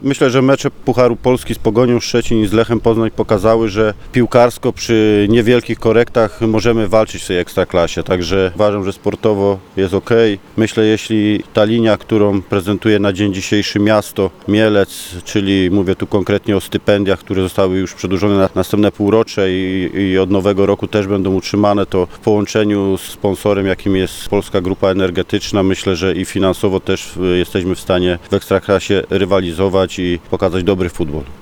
Myślę, że mecze Pucharu Polski z Pogonią Szczecin i z Lechem Poznań pokazały, że piłkarsko przy niewielkich korektach możemy walczyć w tej Ekstraklasie, także uważam, że sportowo jest ok. Myślę, jeśli ta linia, którą prezentuje na dzień dzisiejszy miasto Mielec, czyli mówię tu konkretnie o stypendiach, które zostały już przedłużone na następne półrocze i od nowego roku też będą utrzymane, to w połączeniu z sponsorem, jakim jest Polska Grupa Energetyczna, myślę, że i finansowo też jesteśmy w stanie w Ekstraklasie rywalizować i pokazać dobry futbol.